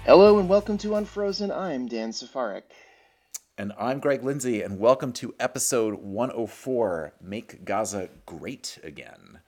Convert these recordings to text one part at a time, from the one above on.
Hello and welcome to Unfrozen. I'm Dan Safarik. And I'm Greg Lindsay, and welcome to episode 104 Make Gaza Great Again.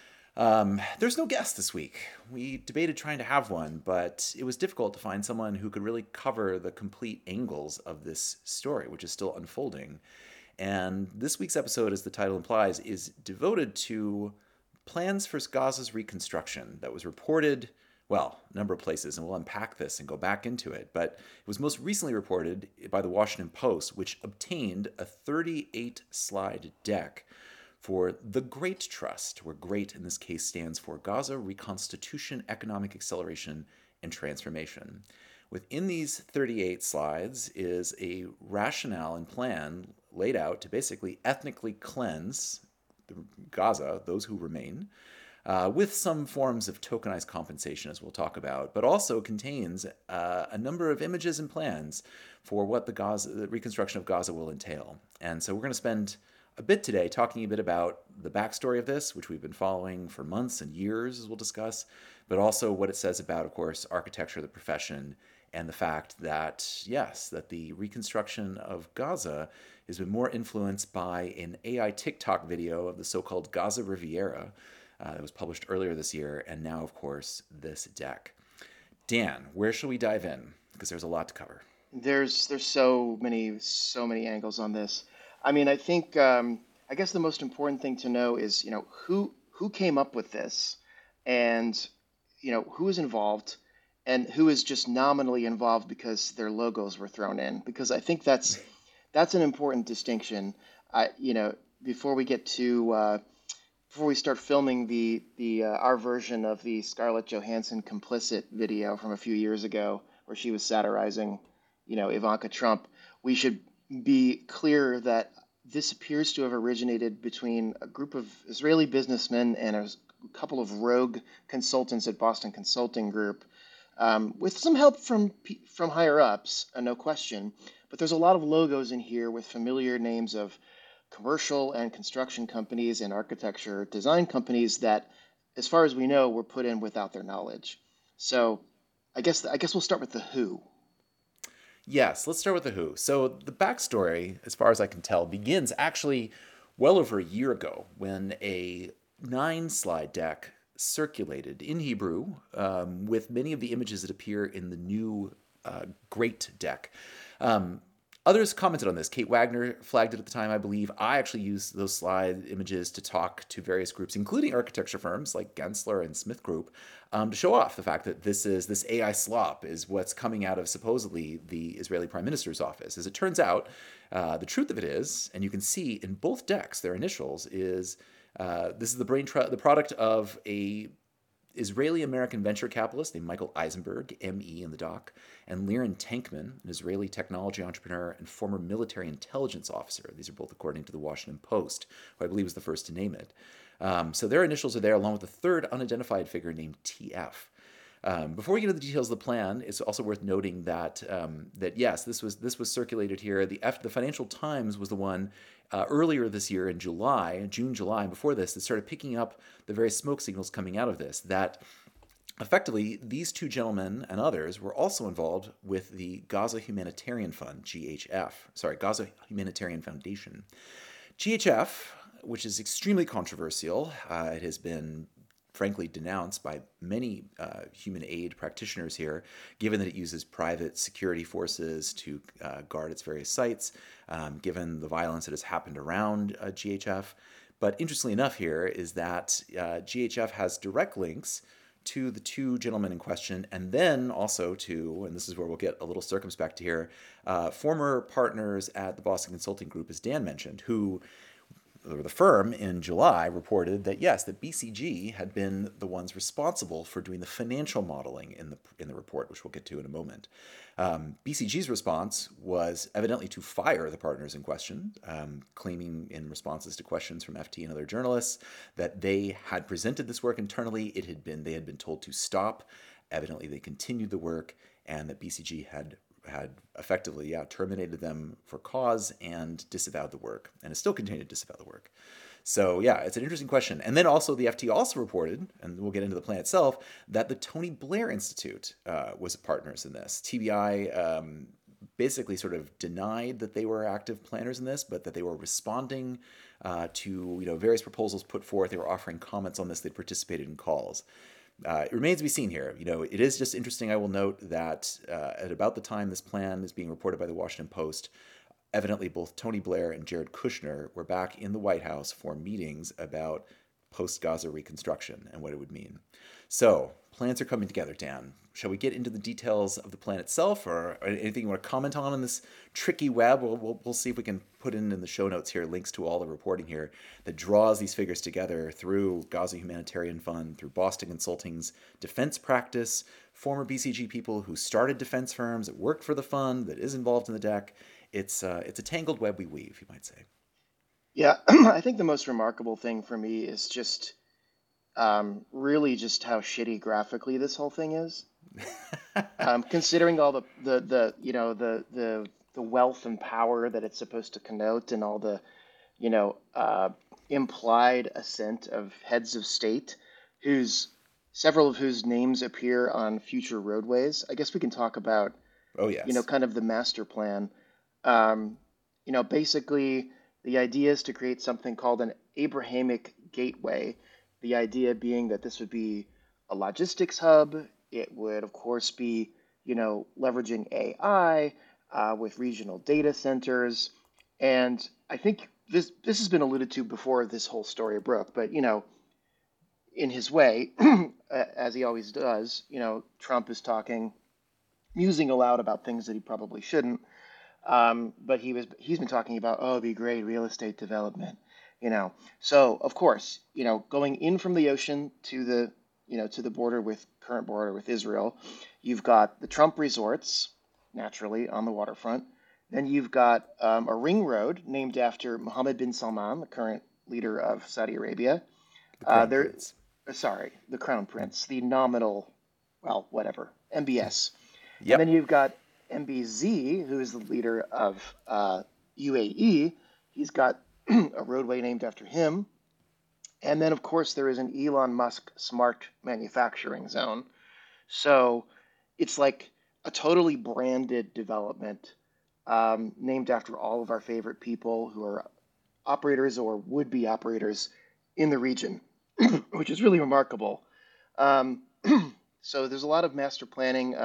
There's no guest this week. We debated trying to have one, but it was difficult to find someone who could really cover the complete angles of this story, which is still unfolding. And this week's episode, as the title implies, is devoted to plans for Gaza's reconstruction that was reported, well, a number of places, and we'll unpack this and go back into it. But it was most recently reported by the Washington Post, which obtained a 38 slide deck for the GREAT Trust, where GREAT in this case stands for Gaza Reconstitution, Economic Acceleration, and Transformation. Within these 38 slides is a rationale and plan laid out to basically ethnically cleanse Gaza, those who remain, with some forms of tokenized compensation, as we'll talk about, but also contains a number of images and plans for what the reconstruction of Gaza will entail. And so we're going to spend a bit today talking a bit about the backstory of this, which we've been following for months and years, as we'll discuss, but also what it says about, of course, architecture, the profession, and the fact that, yes, that the reconstruction of Gaza has been more influenced by an AI TikTok video of the so-called Gaza Riviera that was published earlier this year, and now, of course, this deck. Dan, where shall we dive in? Because there's a lot to cover. There's so many angles on this. I think I guess the most important thing to know is who came up with this, and who is involved, and who is just nominally involved because their logos were thrown in. Because I think that's an important distinction. I you know before we get to before we start filming the our version of the Scarlett Johansson complicit video from a few years ago, where she was satirizing, Ivanka Trump, we should be clear that this appears to have originated between a group of Israeli businessmen and a couple of rogue consultants at Boston Consulting Group, with some help from higher ups, no question. But there's a lot of logos in here with familiar names of commercial and construction companies and architecture design companies that, as far as we know, were put in without their knowledge. So I guess we'll start with the who. Yes, let's start with the who. So the backstory, as far as I can tell, begins actually well over a year ago when a 9 slide deck circulated in Hebrew with many of the images that appear in the new Great deck. Um, Others commented on this. Kate Wagner flagged it at the time, I believe. I actually used those slide images to talk to various groups, including architecture firms like Gensler and Smith Group, to show off the fact that this AI slop is what's coming out of supposedly the Israeli Prime Minister's office. As it turns out, the truth of it is, and you can see in both decks, their initials is this is the product of a Israeli American venture capitalist named Michael Eisenberg, ME in the doc, and Liren Tankman, an Israeli technology entrepreneur and former military intelligence officer. These are both according to the Washington Post, who I believe was the first to name it. So their initials are there, along with a third unidentified figure named TF. Before we get into the details of the plan, it's also worth noting that yes, this was circulated here. The Financial Times was the one earlier this year in June, July, before this, that started picking up the various smoke signals coming out of this. That effectively these two gentlemen and others were also involved with the Gaza Humanitarian Fund (GHF). Sorry, Gaza Humanitarian Foundation (GHF), which is extremely controversial. It has been frankly denounced by many human aid practitioners here, given that it uses private security forces to guard its various sites, given the violence that has happened around GHF. But interestingly enough, here is that GHF has direct links to the two gentlemen in question, and then also to, and this is where we'll get a little circumspect here, former partners at the Boston Consulting Group, as Dan mentioned, who or the firm in July reported that yes, that BCG had been the ones responsible for doing the financial modeling in the report, which we'll get to in a moment. BCG's response was evidently to fire the partners in question, claiming in responses to questions from FT and other journalists that they had presented this work internally. They had been told to stop. Evidently, they continued the work, and that BCG had effectively terminated them for cause and disavowed the work, and is still continuing to disavow the work. So yeah, it's an interesting question. And then also the FT also reported, and we'll get into the plan itself, that the Tony Blair Institute was partners in this. TBI basically sort of denied that they were active planners in this, but that they were responding to various proposals put forth. They were offering comments on this. They participated in calls. It remains to be seen here. It is just interesting. I will note that at about the time this plan is being reported by the Washington Post, evidently both Tony Blair and Jared Kushner were back in the White House for meetings about post Gaza reconstruction and what it would mean. So, plans are coming together, Dan. Shall we get into the details of the plan itself, or anything you want to comment on this tricky web? We'll see if we can put in the show notes here links to all the reporting here that draws these figures together through Gaza Humanitarian Fund, through Boston Consulting's defense practice, former BCG people who started defense firms that worked for the fund, that is involved in the deck. It's a tangled web we weave, you might say. Yeah, I think the most remarkable thing for me is just really just how shitty graphically this whole thing is. Considering all the wealth and power that it's supposed to connote, and all the you know uh, implied assent of heads of state, whose several of whose names appear on future roadways. I guess we can talk about Oh yes. kind of the master plan. Um, Basically, the idea is to create something called an Abrahamic gateway. The idea being that this would be a logistics hub. It would, of course, be, leveraging AI with regional data centers. And I think this has been alluded to before this whole story broke, but, in his way, as he always does, Trump is talking, musing aloud about things that he probably shouldn't. But he's been talking about, oh, it'd be great real estate development, you know. So of course, going in from the ocean to the border with current border with Israel, you've got the Trump resorts naturally on the waterfront. Then you've got a ring road named after Mohammed bin Salman, the current leader of Saudi Arabia. The Crown There, Prince. sorry, the Crown Prince, the nominal, well, whatever, MBS. And then Yep. you've got MBZ, who is the leader of UAE. He's got a roadway named after him. And then, of course, there is an Elon Musk smart manufacturing zone. So it's like a totally branded development named after all of our favorite people who are operators or would be operators in the region, which is really remarkable. Um, so there's a lot of master planning.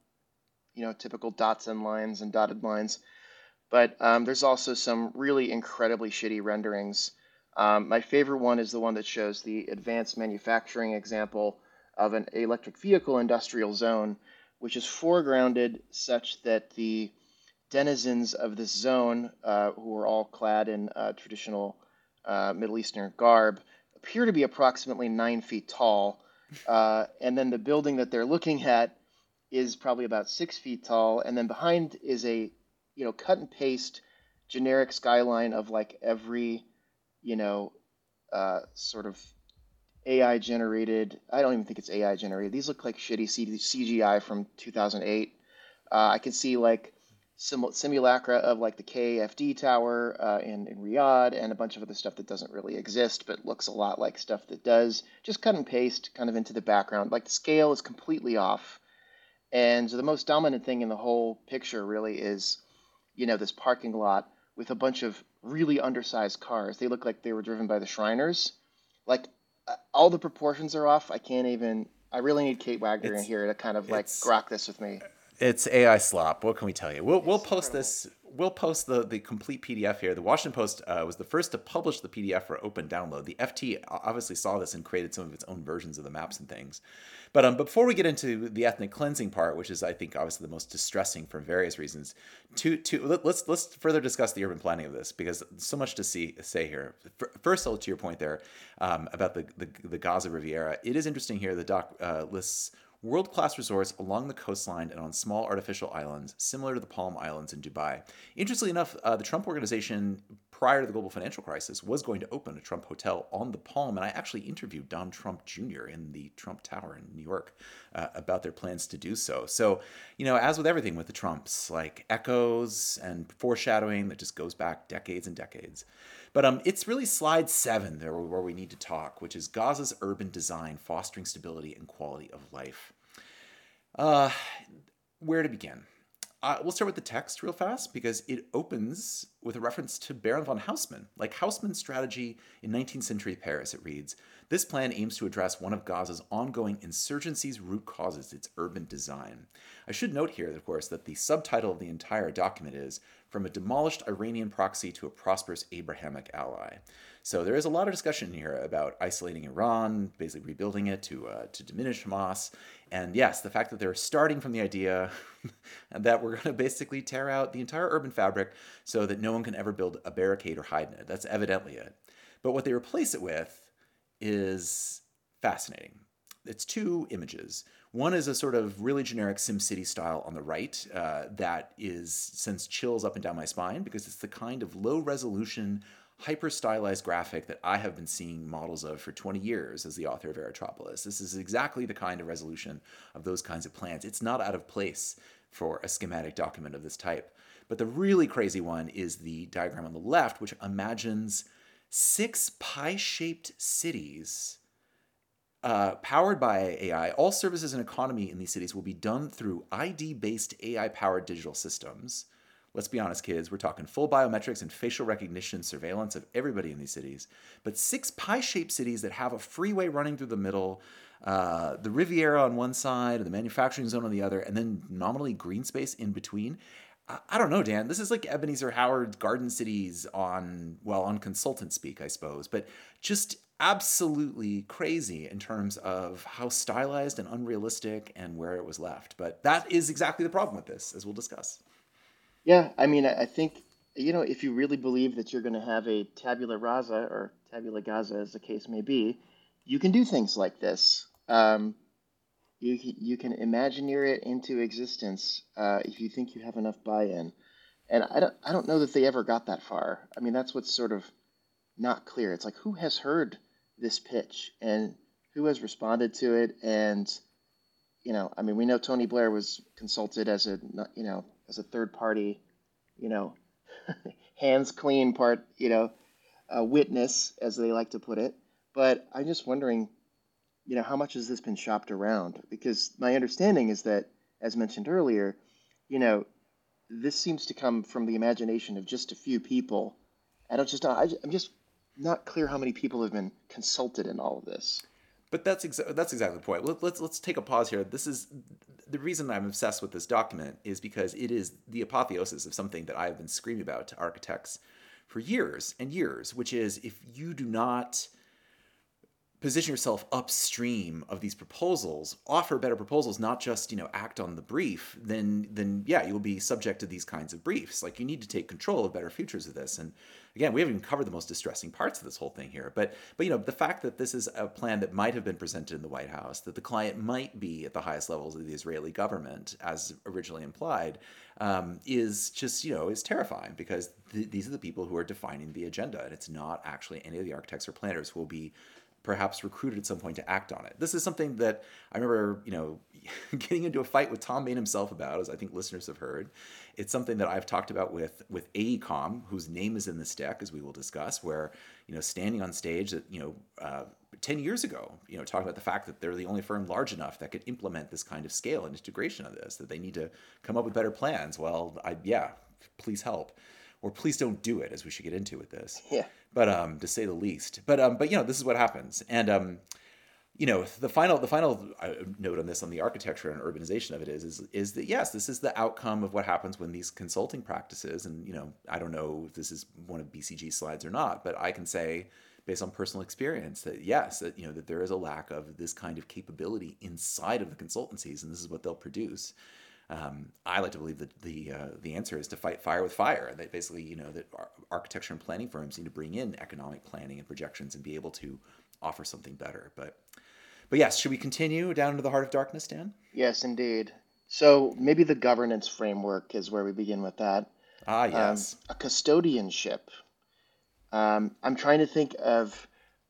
Typical dots and lines and dotted lines. But there's also some really incredibly shitty renderings. My favorite one is the one that shows the advanced manufacturing example of an electric vehicle industrial zone, which is foregrounded such that the denizens of this zone, who are all clad in traditional Middle Eastern garb, appear to be approximately 9 feet tall. And then the building that they're looking at is probably about 6 feet tall, and then behind is a cut and paste generic skyline of like every you know sort of AI generated. I don't even think it's AI generated. These look like shitty CGI from 2008. I can see like simulacra of like the KFD tower in Riyadh, and a bunch of other stuff that doesn't really exist but looks a lot like stuff that does. Just cut and paste kind of into the background. Like the scale is completely off. And so the most dominant thing in the whole picture really is, this parking lot with a bunch of really undersized cars. They look like they were driven by the Shriners. Like all the proportions are off. I can't even. I really need Kate Wagner in It's here to kind of like it's grok this with me. It's AI slop. What can we tell you? We'll It's post incredible. this. We'll post the complete PDF here. The Washington Post was the first to publish the PDF for open download. The FT obviously saw this and created some of its own versions of the maps and things. But before we get into the ethnic cleansing part, which is I think obviously the most distressing for various reasons, let's further discuss the urban planning of this because so much to say here. First, to your point there about the Gaza Riviera, it is interesting here. The doc lists world class resorts along the coastline and on small artificial islands, similar to the Palm Islands in Dubai. Interestingly enough, the Trump organization, prior to the global financial crisis, was going to open a Trump hotel on the Palm. And I actually interviewed Don Trump Jr. in the Trump Tower in New York about their plans to do so. So, as with everything with the Trumps, like echoes and foreshadowing that just goes back decades and decades. But it's really slide 7 there where we need to talk, which is Gaza's urban design fostering stability and quality of life. Uh, where to begin? We'll start with the text real fast because it opens with a reference to Baron von Haussmann. Like Haussmann's strategy in 19th century Paris, it reads, this plan aims to address one of Gaza's ongoing insurgency's root causes, its urban design. I should note here, of course, that the subtitle of the entire document is From a Demolished Iranian Proxy to a Prosperous Abrahamic Ally. So there is a lot of discussion here about isolating Iran, basically rebuilding it to diminish Hamas. And yes, the fact that they're starting from the idea that we're going to basically tear out the entire urban fabric so that no one can ever build a barricade or hide in it. That's evidently it. But what they replace it with is fascinating. It's two images. One is a sort of really generic SimCity style on the right that sends chills up and down my spine because it's the kind of low resolution, hyper stylized graphic that I have been seeing models of for 20 years as the author of Aerotropolis. This is exactly the kind of resolution of those kinds of plans. It's not out of place for a schematic document of this type. But the really crazy one is the diagram on the left, which imagines 6 pie-shaped cities powered by AI. All services and economy in these cities will be done through ID-based AI-powered digital systems. Let's be honest, kids, we're talking full biometrics and facial recognition surveillance of everybody in these cities. But 6 pie-shaped cities that have a freeway running through the middle, the Riviera on one side, the manufacturing zone on the other, and then nominally green space in between. I don't know, Dan. This is like Ebenezer Howard's Garden Cities on consultant speak, I suppose, but just absolutely crazy in terms of how stylized and unrealistic and where it was left. But that is exactly the problem with this, as we'll discuss. Yeah, I mean, I think, if you really believe that you're going to have a tabula rasa or tabula Gaza, as the case may be, you can do things like this. You can imagineer it into existence if you think you have enough buy-in. And I don't know that they ever got that far. I mean, that's what's sort of not clear. It's like who has heard this pitch and who has responded to it? And I mean, we know Tony Blair was consulted as a third party, you know, hands clean part, a witness, as they like to put it. But I'm just wondering, how much has this been shopped around? Because my understanding is that, as mentioned earlier, you know, this seems to come from the imagination of just a few people. I'm just not clear how many people have been consulted in all of this. But that's exactly the point. Let's take a pause here. This is the reason I'm obsessed with this document is because it is the apotheosis of something that I've been screaming about to architects for years and years, which is if you do not position yourself upstream of these proposals, offer better proposals, not just act on the brief, then yeah, you'll be subject to these kinds of briefs. Like you need to take control of better futures of this. And again, we haven't even covered the most distressing parts of this whole thing here. But the fact that this is a plan that might have been presented in the White House, that the client might be at the highest levels of the Israeli government, as originally implied, is just is terrifying because these are the people who are defining the agenda, and it's not actually any of the architects or planners who will be perhaps recruited at some point to act on it. This is something that I remember, getting into a fight with Tom Bain himself about, as I think listeners have heard. It's something that I've talked about with AECOM, whose name is in this deck, as we will discuss, where, standing on stage that, 10 years ago, talking about the fact that they're the only firm large enough that could implement this kind of scale and integration of this, that they need to come up with better plans. Well, please help. Or please don't do it, as we should get into with this. Yeah. But to say the least. But this is what happens. And the final note on this, on the architecture and urbanization of it is that yes, this is the outcome of what happens when these consulting practices. And I don't know if this is one of BCG's slides or not, but I can say based on personal experience that yes, that there is a lack of this kind of capability inside of the consultancies, and this is what they'll produce. I like to believe that the answer is to fight fire with fire. That basically, that architecture and planning firms need to bring in economic planning and projections and be able to offer something better. But yes, should we continue down into the heart of darkness, Dan? Yes, indeed. So maybe the governance framework is where we begin with that. Ah, yes. A custodianship. I'm trying to think of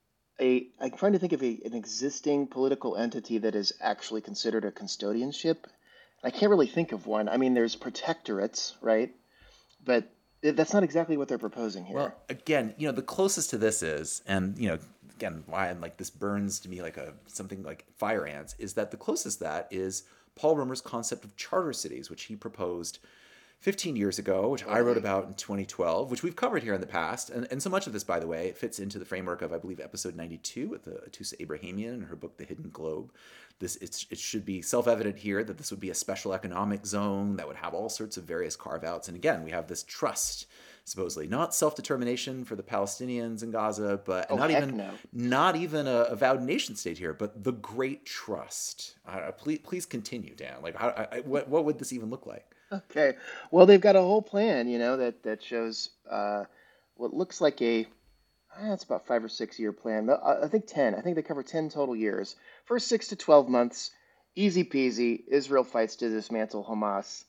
an existing political entity that is actually considered a custodianship. I can't really think of one. I mean, there's protectorates, right? But That's not exactly what they're proposing here. Well, again, the closest to this is, and again, why I'm like this burns to me like a something like fire ants, is that the closest to that is Paul Romer's concept of charter cities, which he proposed 15 years ago, which I wrote Totally. about in 2012, which we've covered here in the past. And so much of this, by the way, it fits into the framework of, I believe, episode 92 with Atusa Abrahamian and her book, The Hidden Globe. It should be self evident here that this would be a special economic zone that would have all sorts of various carve outs. And again, we have this trust, supposedly not self determination for the Palestinians in Gaza, but Oh, not heck even no. not even a avowed nation state here, but the Great Trust. Please continue, Dan. Like, what would this even look like? Okay. Well, they've got a whole plan, that shows what looks like it's about 5 or 6 year plan. No, I think 10. I think they cover 10 total years. First 6 to 12 months, easy peasy. Israel fights to dismantle Hamas.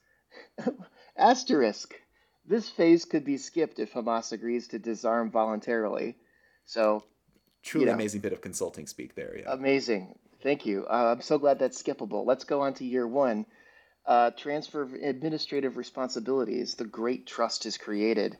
Asterisk. This phase could be skipped if Hamas agrees to disarm voluntarily. So, you Truly know, amazing bit of consulting speak there. Yeah. amazing. Thank you. I'm so glad that's skippable. Let's go on to year one. Transfer of administrative responsibilities. The Great Trust is created.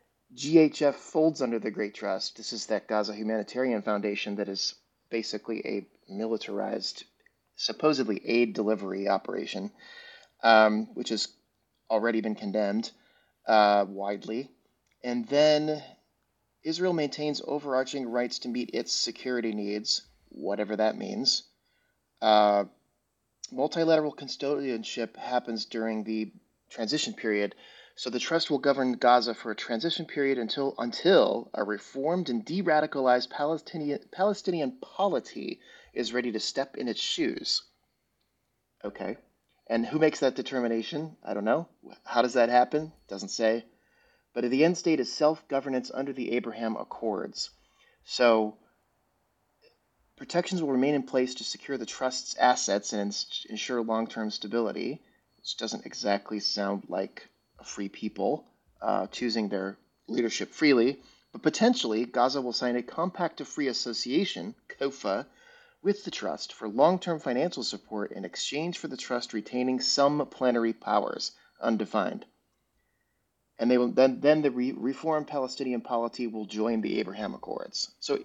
GHF folds under the Great Trust. This is that Gaza Humanitarian Foundation that is basically a militarized, supposedly aid delivery operation, which has already been condemned widely. And then Israel maintains overarching rights to meet its security needs, whatever that means. Uh, Multilateral custodianship happens during the transition period, so the trust will govern Gaza for a transition period until a reformed and de-radicalized Palestinian polity is ready to step in its shoes. Okay. And who makes that determination? I don't know. How does that happen? Doesn't say. But the end state is self-governance under the Abraham Accords. So protections will remain in place to secure the trust's assets and ensure long-term stability, which doesn't exactly sound like a free people choosing their leadership freely. But potentially, Gaza will sign a Compact of Free Association, COFA, with the trust for long-term financial support in exchange for the trust retaining some plenary powers, undefined. And they will then the reformed Palestinian polity will join the Abraham Accords. So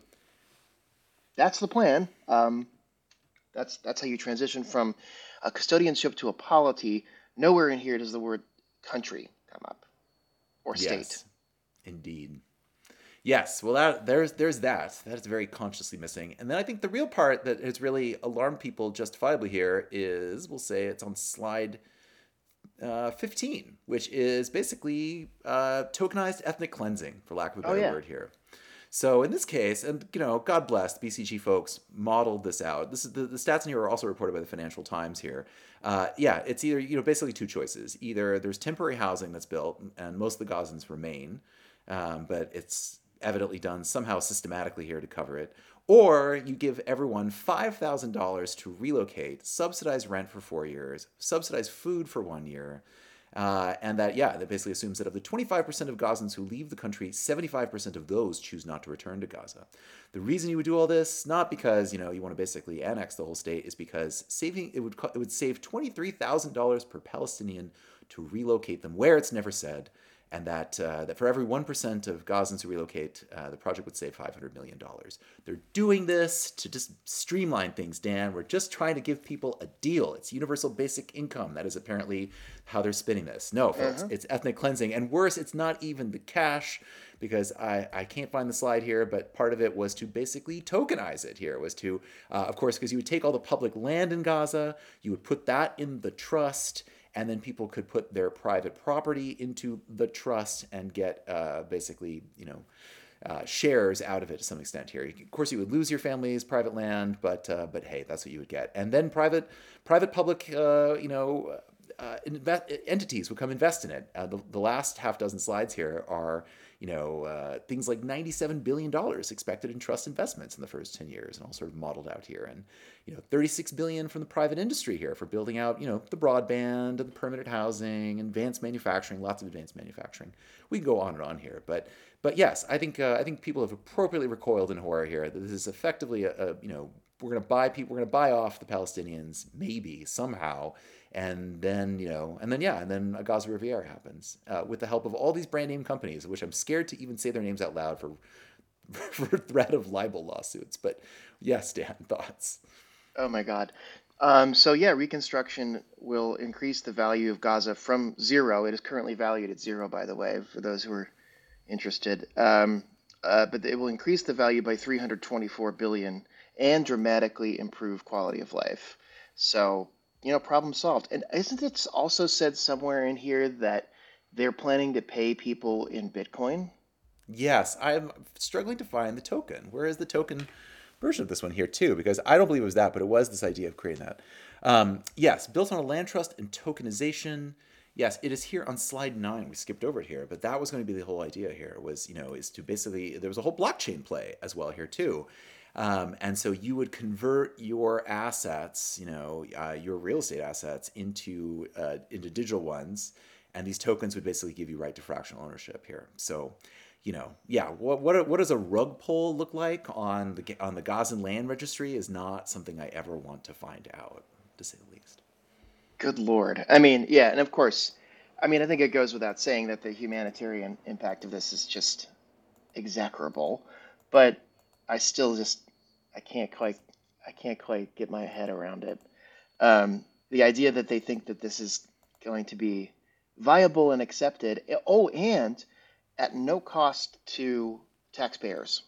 that's the plan. That's how you transition from a custodianship to a polity. Nowhere in here does the word country come up or state. Yes, indeed. Yes, well, there's that. That is very consciously missing. And then I think the real part that has really alarmed people justifiably here is, we'll say it's on slide 15, which is basically tokenized ethnic cleansing, for lack of a Oh better yeah. word here. So in this case, and God bless, the BCG folks modeled this out. This is the stats in here are also reported by the Financial Times here. Yeah, it's either basically two choices. Either there's temporary housing that's built, and most of the Gazans remain, but it's evidently done somehow systematically here to cover it. Or you give everyone $5,000 to relocate, subsidize rent for 4 years, subsidize food for 1 year, and that basically assumes that of the 25% of Gazans who leave the country, 75% of those choose not to return to Gaza. The reason you would do all this, not because you want to basically annex the whole state, is because it would save $23,000 per Palestinian to relocate them where it's never said, and that for every 1% of Gazans who relocate, the project would save $500 million. They're doing this to just streamline things, Dan. We're just trying to give people a deal. It's universal basic income. That is apparently how they're spinning this. No, folks, Uh-huh. it's ethnic cleansing. And worse, it's not even the cash, because I can't find the slide here, but part of it was to basically tokenize it here. It was to, of course, because you would take all the public land in Gaza, you would put that in the trust, and then people could put their private property into the trust and get basically, shares out of it to some extent here. Of course, you would lose your family's private land, but hey, that's what you would get. And then private public entities would come invest in it. The last half dozen slides here are things like $97 billion expected in trust investments in the first 10 years, and all sort of modeled out here. And 36 billion from the private industry here for building out the broadband and the permanent housing, advanced manufacturing, lots of advanced manufacturing. We can go on and on here, but yes, I think people have appropriately recoiled in horror here. This is effectively we're going to buy off the Palestinians, maybe somehow, And then, and then a Gaza Riviera happens with the help of all these brand name companies, which I'm scared to even say their names out loud for for threat of libel lawsuits. But yes, Dan, thoughts? Oh my God. So yeah, reconstruction will increase the value of Gaza from zero. It is currently valued at zero, by the way, for those who are interested. But it will increase the value by 324 billion and dramatically improve quality of life. So, problem solved. And isn't it also said somewhere in here that they're planning to pay people in Bitcoin? Yes, I'm struggling to find the token. Where is the token version of this one here too? Because I don't believe it was that, but it was this idea of creating that. Yes, built on a land trust and tokenization. Yes, it is here on slide 9. We skipped over it here, but that was going to be the whole idea here. Was is to basically there was a whole blockchain play as well here too. And so you would convert your assets, your real estate assets into digital ones, and these tokens would basically give you right to fractional ownership here. So, yeah, what does a rug pull look like on the Gazan land registry is not something I ever want to find out, to say the least. Good Lord. I mean, yeah, and of course, I think it goes without saying that the humanitarian impact of this is just execrable, but I still just I can't quite I can't quite get my head around it. The idea that they think that this is going to be viable and accepted. Oh, and at no cost to taxpayers.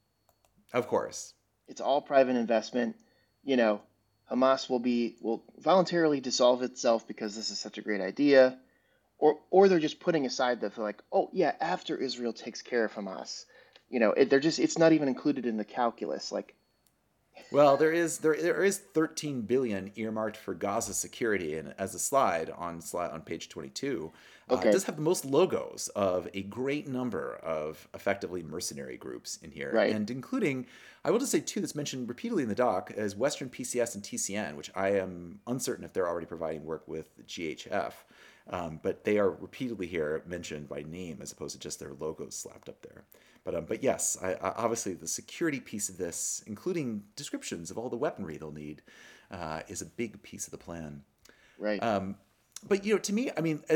Of course. It's all private investment. You know, Hamas will voluntarily dissolve itself because this is such a great idea, or they're just putting aside the like, oh yeah, after Israel takes care of Hamas. It's not even included in the calculus. Like, Well, there is 13 billion earmarked for Gaza security, and as a slide on page 22, it okay, does have the most logos of a great number of effectively mercenary groups in here, right, and including, I will just say too, that's mentioned repeatedly in the doc as Western PCS and TCN, which I am uncertain if they're already providing work with GHF. But they are repeatedly here mentioned by name as opposed to just their logos slapped up there. But yes, obviously the security piece of this, including descriptions of all the weaponry they'll need, is a big piece of the plan. right. But to me,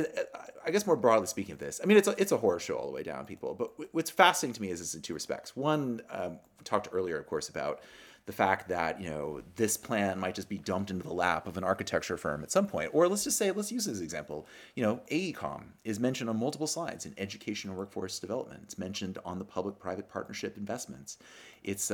I guess more broadly speaking of this, it's a horror show all the way down, people. But what's fascinating to me is this in two respects. One, we talked earlier, of course, about the fact that this plan might just be dumped into the lap of an architecture firm at some point, or let's just say, let's use this as an example. AECOM is mentioned on multiple slides in education and workforce development. It's mentioned on the public-private partnership investments. It's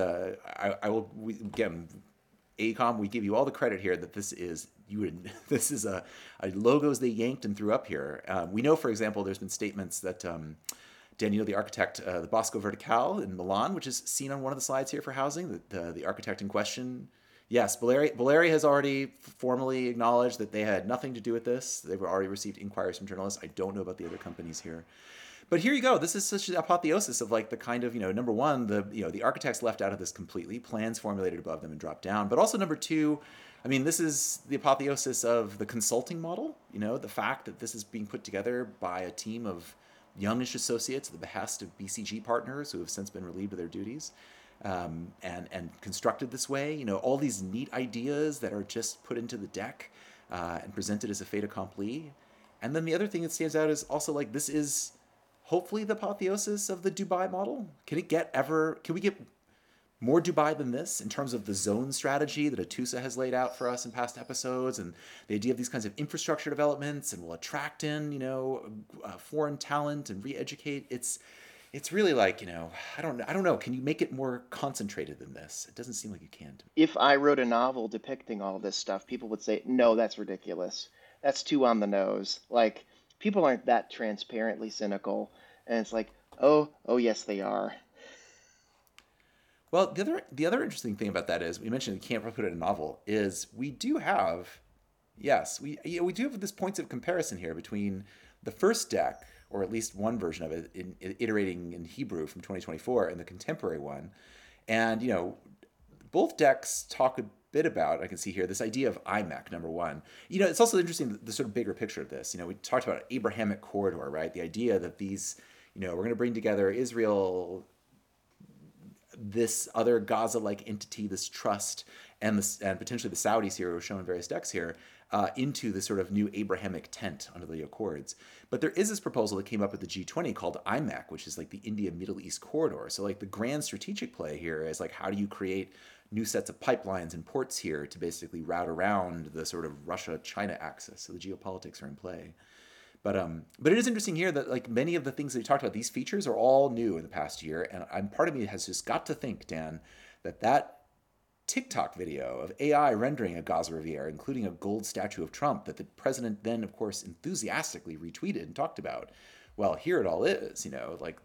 again, AECOM, we give you all the credit here that this is a logos they yanked and threw up here. We know, for example, there's been statements that Dan, the architect, the Bosco Vertical in Milan, which is seen on one of the slides here for housing, the architect in question. Yes, Boleri has already formally acknowledged that they had nothing to do with this. They've already received inquiries from journalists. I don't know about the other companies here. But here you go. This is such an apotheosis of like the kind of, number one, the architects left out of this completely, plans formulated above them and dropped down. But also number two, this is the apotheosis of the consulting model, the fact that this is being put together by a team of youngish associates at the behest of BCG partners who have since been relieved of their duties, and constructed this way. All these neat ideas that are just put into the deck and presented as a fait accompli. And then the other thing that stands out is also like this is hopefully the apotheosis of the Dubai model. Can we get more Dubai than this in terms of the zone strategy that Atusa has laid out for us in past episodes, and the idea of these kinds of infrastructure developments, and will attract in foreign talent and re-educate. It's really like I don't know. Can you make it more concentrated than this? It doesn't seem like you can. If I wrote a novel depicting all this stuff, people would say, no, that's ridiculous. That's too on the nose. Like, people aren't that transparently cynical. And it's like, oh, yes, they are. Well, the other interesting thing about that is we mentioned we can't put it in a novel. Is we do have, yes, we do have this points of comparison here between the first deck, or at least one version of it, iterating in Hebrew from 2024, and the contemporary one, and both decks talk a bit about, I can see here, this idea of IMEC, number one. It's also interesting, the sort of bigger picture of this. We talked about Abrahamic corridor, right? The idea that these, we're going to bring together Israel, this other Gaza-like entity, this trust, and potentially the Saudis here, who are shown in various decks here, into this sort of new Abrahamic tent under the Accords. But there is this proposal that came up at the G20 called IMEC, which is like the India Middle East corridor. So like the grand strategic play here is like, how do you create new sets of pipelines and ports here to basically route around the sort of Russia-China axis? So the geopolitics are in play. But it is interesting here that like many of the things that you talked about, these features are all new in the past year, and part of me has just got to think, Dan, that TikTok video of AI rendering a Gaza Riviera, including a gold statue of Trump, that the president then, of course, enthusiastically retweeted and talked about. Well, here it all is, like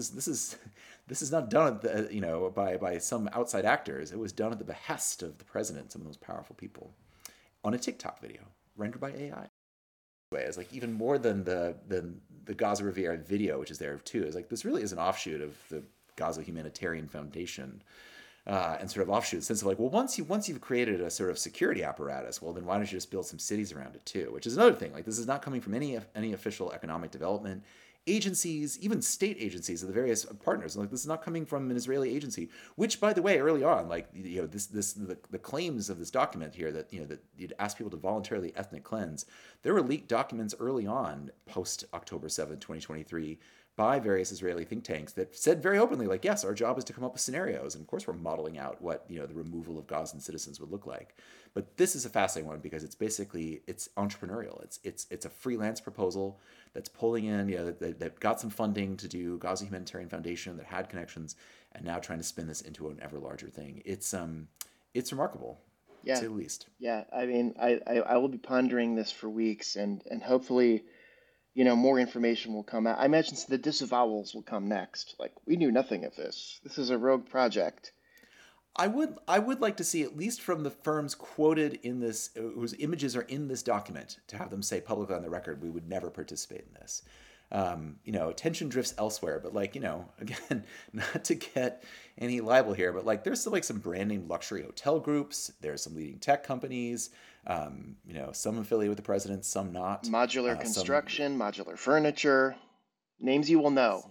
this is not done at the, by some outside actors. It was done at the behest of the president, some of the most powerful people, on a TikTok video rendered by AI. It's like even more than the Gaza Riviera video, which is there too. Is like this really is an offshoot of the Gaza Humanitarian Foundation, and sort of offshoot sense of like, well, once you've created a sort of security apparatus, well, then why don't you just build some cities around it too? Which is another thing. Like this is not coming from any official economic development agencies, even state agencies of the various partners. Like this is not coming from an Israeli agency. Which, by the way, early on, like the claims of this document here that that you'd ask people to voluntarily ethnic cleanse, there were leaked documents early on, post October 7th, 2023, by various Israeli think tanks that said very openly, like, yes, our job is to come up with scenarios. And of course, we're modeling out what, the removal of Gazan citizens would look like. But this is a fascinating one because it's entrepreneurial. It's a freelance proposal that's pulling in, that got some funding to do Gaza Humanitarian Foundation, that had connections, and now trying to spin this into an ever larger thing. It's remarkable, to Yeah, say the least. yeah. I mean, I will be pondering this for weeks, and hopefully, more information will come out. I imagine the disavowals will come next. Like, we knew nothing of this. This is a rogue project. I would like to see, at least from the firms quoted in this, whose images are in this document, to have them say publicly on the record, we would never participate in this. Attention drifts elsewhere, but like, again, not to get any libel here, but like there's still like some brand name luxury hotel groups. There's some leading tech companies, some affiliated with the president, some not. Modular Some construction, modular furniture, names you will know.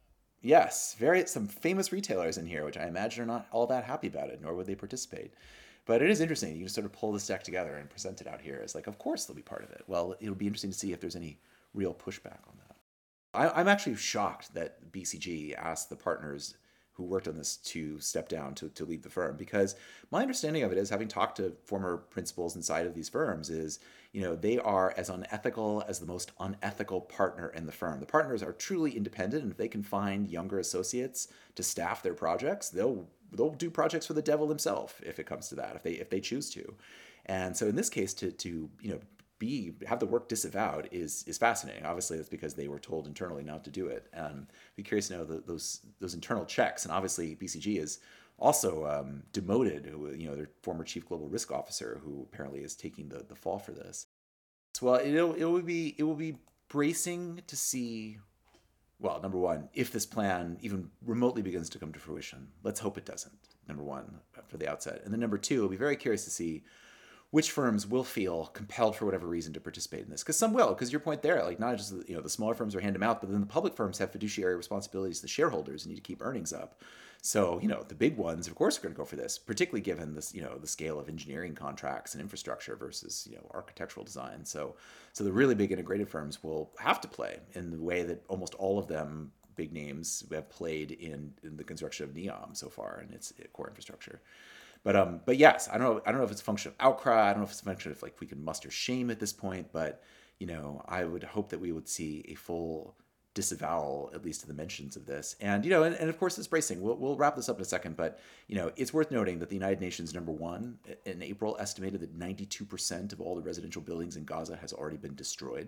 Yes, some famous retailers in here, which I imagine are not all that happy about it, nor would they participate. But it is interesting. You can sort of pull this deck together and present it out here as like, of course they'll be part of it. Well, it'll be interesting to see if there's any real pushback on that. I'm actually shocked that BCG asked the partners who worked on this to step down to leave the firm, because my understanding of it is, having talked to former principals inside of these firms, is they are as unethical as the most unethical partner in the firm. The partners are truly independent, and if they can find younger associates to staff their projects, they'll do projects for the devil himself if it comes to that, if they choose to. And so in this case, to have the work disavowed is fascinating. Obviously, that's because they were told internally not to do it. Be curious to know those internal checks. And obviously, BCG is also demoted. Their former chief global risk officer, who apparently is taking the fall for this. So, well, it will be bracing to see. Well, number one, if this plan even remotely begins to come to fruition. Let's hope it doesn't. Number one, for the outset, and then number two, I'll be very curious to see which firms will feel compelled for whatever reason to participate in this. Because some will, because your point there, like not just the smaller firms are hand them out, but then the public firms have fiduciary responsibilities to shareholders and need to keep earnings up. So the big ones, of course, are going to go for this, particularly given this the scale of engineering contracts and infrastructure versus architectural design. So the really big integrated firms will have to play in the way that almost all of them, big names, have played in the construction of NEOM so far and its core infrastructure. But yes, I don't know if it's a function of outcry. I don't know if it's a function of like we can muster shame at this point. But I would hope that we would see a full disavowal, at least to the mentions of this. And and of course, it's bracing. We'll wrap this up in a second. But it's worth noting that the United Nations number one in April estimated that 92% of all the residential buildings in Gaza has already been destroyed.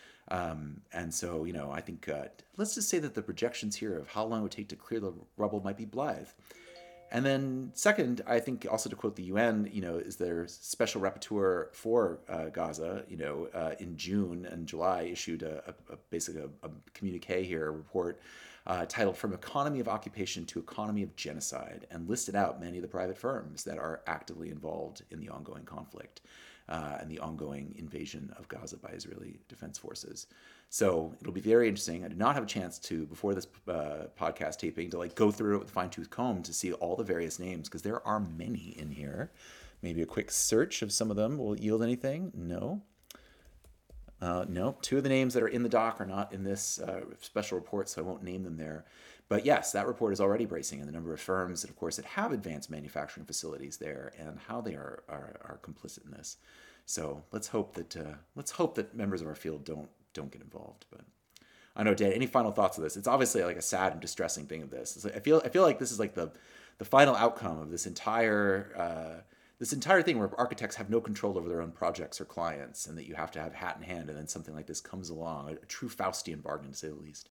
And so I think let's just say that the projections here of how long it would take to clear the rubble might be blithe. And then second, I think also to quote the UN, is their special rapporteur for Gaza, in June and July issued basically a communique here, a report titled From Economy of Occupation to Economy of Genocide, and listed out many of the private firms that are actively involved in the ongoing conflict and the ongoing invasion of Gaza by Israeli defense forces. So it'll be very interesting. I did not have a chance to, before this podcast taping, to like go through it with a fine-tooth comb to see all the various names, because there are many in here. Maybe a quick search of some of them will yield anything. No. No, two of the names that are in the doc are not in this special report, so I won't name them there. But yes, that report is already bracing in the number of firms that, of course, that have advanced manufacturing facilities there and how they are complicit in this. So let's hope that members of our field don't get involved. But I know, Dan, any final thoughts of this? It's obviously like a sad and distressing thing of this. It's like, I feel like this is like the final outcome of this entire thing where architects have no control over their own projects or clients, and that you have to have hat in hand, and then something like this comes along, a true Faustian bargain to say the least.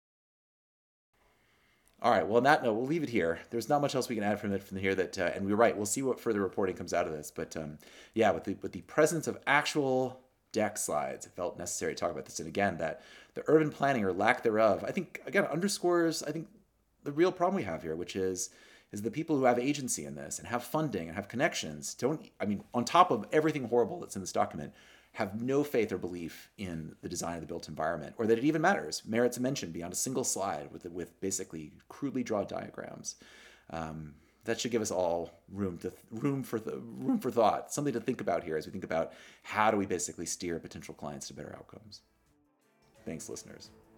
All right. Well, on that note, we'll leave it here. There's not much else we can add from here. And we're right. We'll see what further reporting comes out of this. But yeah, with the presence of actual deck slides, it felt necessary to talk about this. And again, that the urban planning or lack thereof, I think again underscores the real problem we have here, which is the people who have agency in this and have funding and have connections don't. I mean, on top of everything horrible that's in this document, have no faith or belief in the design of the built environment, or that it even matters, merits a mention beyond a single slide with basically crudely drawn diagrams. That should give us all room for thought, something to think about here as we think about how do we basically steer potential clients to better outcomes. Thanks, listeners.